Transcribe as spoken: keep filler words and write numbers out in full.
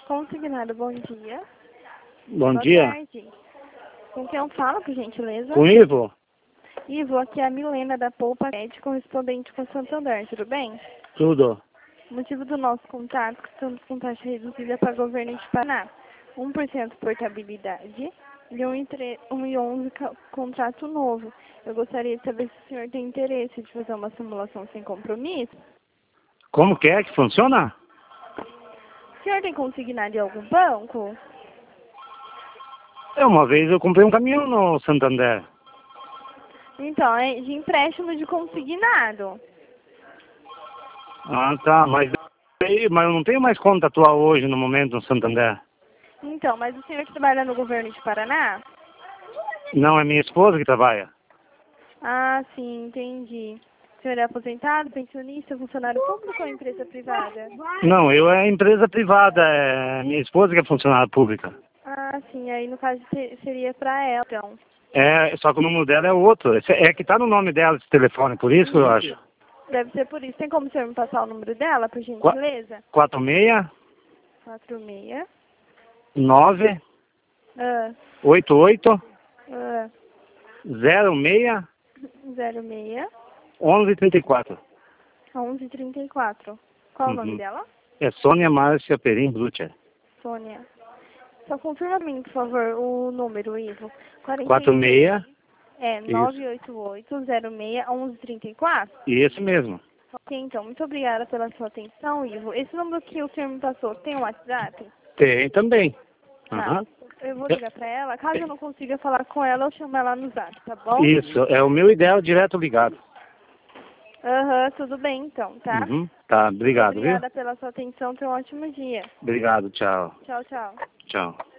Consignado, bom dia. Bom Boa dia. tarde. Com quem eu falo, por gentileza? Com Ivo? Ivo, aqui é a Milena da Poupa Cred, correspondente com a Santander, tudo bem? Tudo. O motivo do nosso contato é que estamos com taxa reduzida para o governo de Paraná. um por cento portabilidade e um vírgula onze por cento contrato novo. Eu gostaria de saber se o senhor tem interesse de fazer uma simulação sem compromisso. Como que é que funciona? O senhor tem consignado em algum banco? É, uma vez eu comprei um caminhão no Santander. Então, é de empréstimo de consignado. Ah, tá. Mas, mas eu não tenho mais conta atual hoje, no momento, no Santander. Então, mas o senhor trabalha no governo de Paraná? Não, é minha esposa que trabalha. Ah, sim, entendi. O senhor é aposentado, pensionista, funcionário público ou empresa privada? Não, eu é empresa privada. É minha esposa que é funcionária pública. Ah, sim, aí no caso se- seria para ela, então. É, só que o número dela é outro. Esse- É que tá no nome dela esse telefone, por isso que eu acho. Deve ser por isso. Tem como o senhor me passar o número dela, por Qua- gentileza? quatro seis quatro seis, nove ah, oito oito ah, zero seis zero seis, onze trinta e quatro. onze trinta e quatro. Qual o nome Uhum. dela? É Sônia Márcia Perim Blucher. Sônia. Só confirma pra mim, por favor, o número, Ivo. quatro seis. É, Isso. nove oito oito, zero seis, onze trinta e quatro? Esse mesmo. Ok, então, muito obrigada pela sua atenção, Ivo. Esse número que o senhor me passou tem um WhatsApp? Tem também. Tá. Aham. Eu vou ligar pra ela. Caso eu não consiga falar com ela, eu chamo ela no Zap, tá bom? Isso, é o meu ideal direto ligado. Aham, tudo bem então, tá? Uhum. Tá, obrigado, viu? Obrigada pela sua atenção. Tenha um ótimo dia. Obrigado, tchau. Tchau, tchau. Tchau.